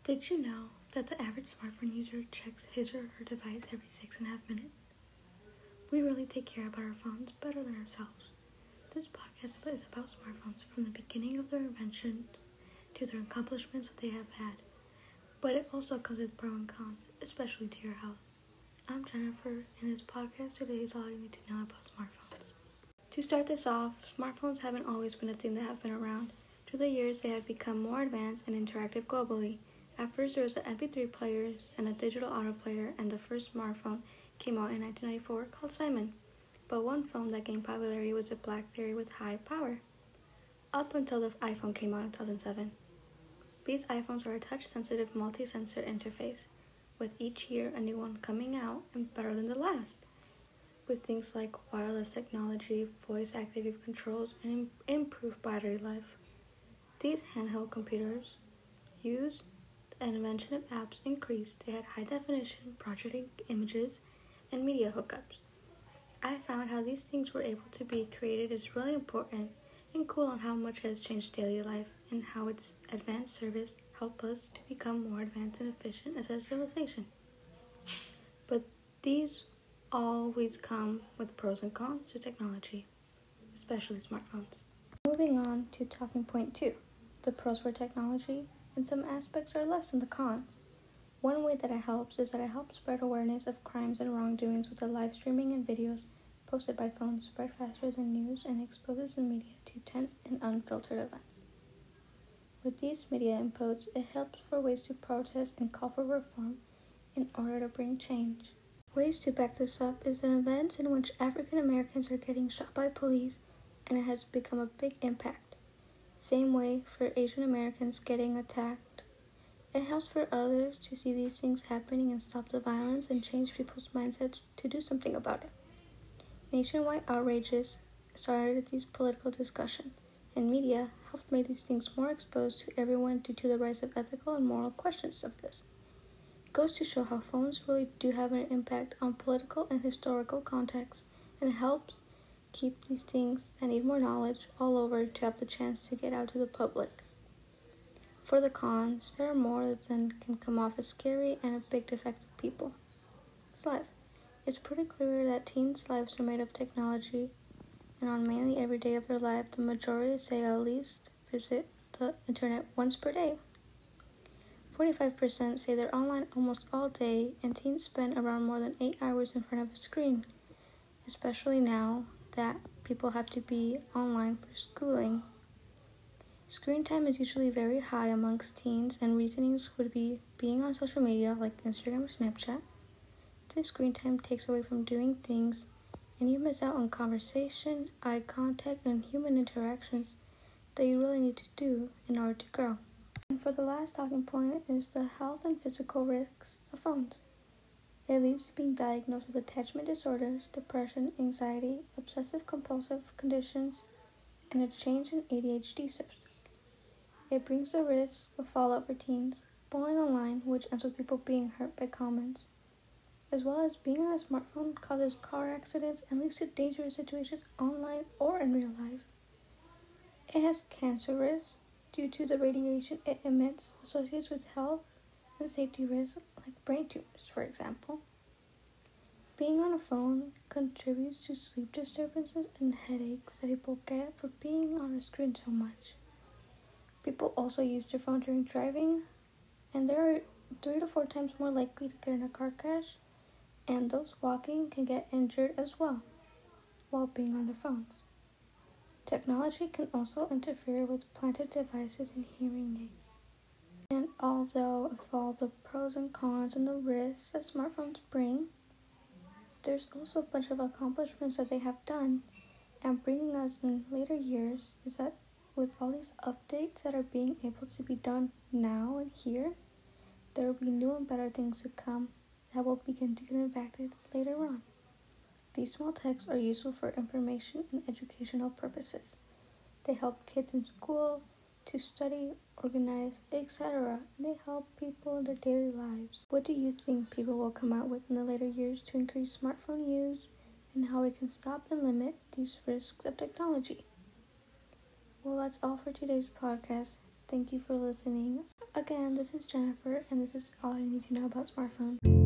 Did you know that the average smartphone user checks his or her device every 6.5 minutes? We really take care of our phones better than ourselves. This podcast is about smartphones from the beginning of their invention to their accomplishments that they have had. But it also comes with pros and cons, especially to your health. I'm Jennifer, and this podcast today is all you need to know about smartphones. To start this off, smartphones haven't always been a thing that have been around. Through the years, they have become more advanced and interactive globally. At first, there was the MP3 players and a digital audio player, and the first smartphone came out in 1994 called Simon. But one phone that gained popularity was the BlackBerry with high power, up until the iPhone came out in 2007. These iPhones are a touch-sensitive multi-sensor interface, with each year a new one coming out and better than the last, with things like wireless technology, voice-activated controls, and improved battery life. These handheld computers used an invention of apps increased. They had high-definition projecting images and media hookups. I found how these things were able to be created is really important and cool on how much it has changed daily life and how its advanced service help us to become more advanced and efficient as a civilization. But these always come with pros and cons to technology, especially smartphones. Moving on to talking point 2, the pros for technology, and some aspects are less than the cons. One way that it helps is that it helps spread awareness of crimes and wrongdoings with the live streaming and videos posted by phones spread faster than news and exposes the media to tense and unfiltered events. With these media inputs, it helps for ways to protest and call for reform in order to bring change. Ways to back this up is the events in which African Americans are getting shot by police, and it has become a big impact. Same way for Asian Americans getting attacked. It helps for others to see these things happening and stop the violence and change people's mindsets to do something about it. Nationwide outrages started these political discussions, and media helped make these things more exposed to everyone due to the rise of ethical and moral questions of this. It goes to show how phones really do have an impact on political and historical context, and helps keep these things that need more knowledge all over to have the chance to get out to the public. For the cons, there are more than can come off as scary and a big defect of people. Life. It's pretty clear that teens' lives are made of technology, and on mainly every day of their life, the majority say at least visit the internet once per day. 45% say they're online almost all day, and teens spend around more than 8 hours in front of a screen, especially now that people have to be online for schooling. Screen time is usually very high amongst teens, and reasonings would be being on social media like Instagram or Snapchat. This screen time takes away from doing things, and you miss out on conversation, eye contact, and human interactions that you really need to do in order to grow. And for the last talking point is the health and physical risks of phones. It leads to being diagnosed with attachment disorders, depression, anxiety, obsessive-compulsive conditions, and a change in ADHD symptoms. It brings the risk of fallout for teens, bullying online, which ends with people being hurt by comments, as well as being on a smartphone causes car accidents and leads to dangerous situations online or in real life. It has cancer risks due to the radiation it emits associated with health and safety risks like brain tumors, for example. Being on a phone contributes to sleep disturbances and headaches that people get for being on a screen so much. People also use their phone during driving, and they are 3 to 4 times more likely to get in a car crash, and those walking can get injured as well while being on their phones. Technology can also interfere with planted devices and hearing aids. And although of all the pros and cons and the risks that smartphones bring, there's also a bunch of accomplishments that they have done, and bringing us in later years is that with all these updates that are being able to be done now and here, there will be new and better things to come that will begin to get impacted later on. These small texts are useful for information and educational purposes. They help kids in school to study, organize, etc., and they help people in their daily lives. What do you think people will come out with in the later years to increase smartphone use, and how we can stop and limit these risks of technology? Well, that's all for today's podcast. Thank you for listening. Again, this is Jennifer, and this is all you need to know about smartphones.